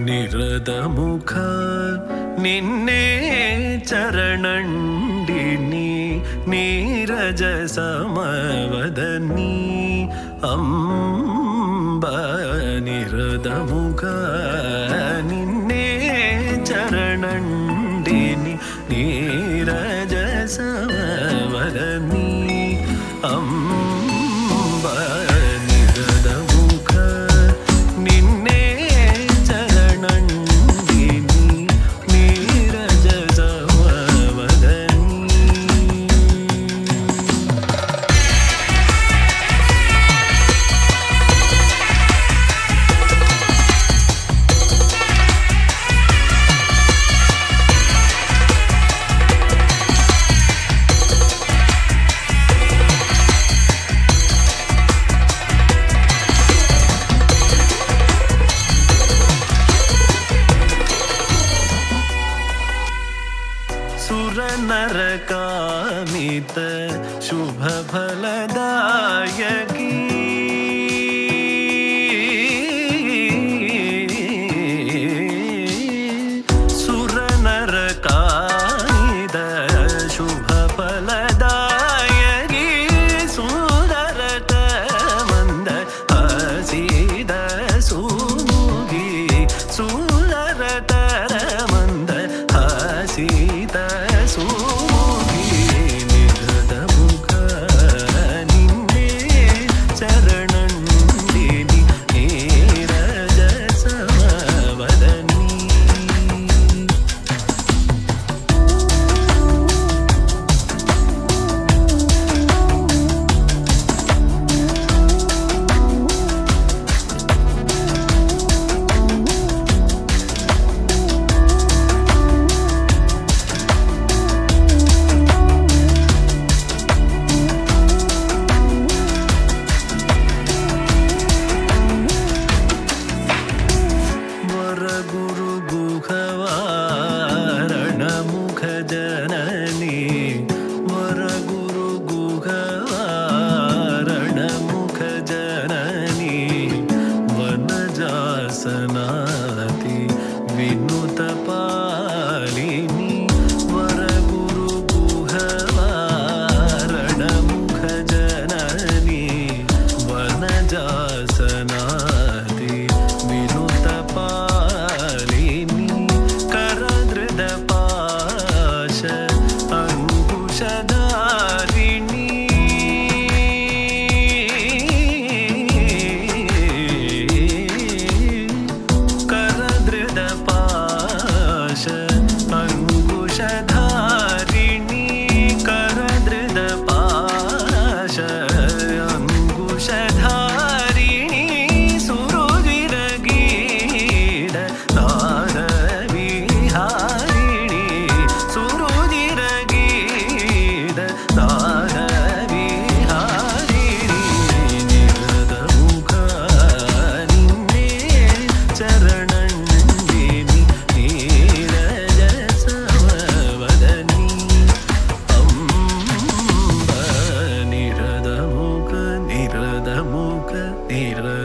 నిరదముఖ నిన్నే చరణండిని నీరజ సమవదనీ అంబ నిరదముఖ నిన్నే చరణండిని నీరజ సమవదనీ అంబ నిరదముఖ నిన్నే చరణండిని నీరజ సమవదనీ. सुरनरकामित शुभफलदायकी सुरनरकामित शुभफलदायकी सुंदरत मंद हसीद सुमुगी सुंदरत मंद हसीद सुमुगी निरदमुख निन्ने चरणंडिनि नीरज समवदनी. वरगुरु गुहवारण मुख जननी वरगुरु गुहवारण मुख जननी वनजासनाति विनुत पालिनी वरगुरु गुहवारण मुख जननी वनजासनाति विनुत पालिनी करदृद पाश अंकुशधारिणी करदृद पाश अंकुशधारिणी करदृद पाश अंकुशधारिणी सुरुजिरगीड नादविहारिणी सुरुजिरगीड नादविहारिणी निरदमुख निन्ने चरणंडिनि नीरज समवदनी अंब निरदमुख निरदमुख निरदमुख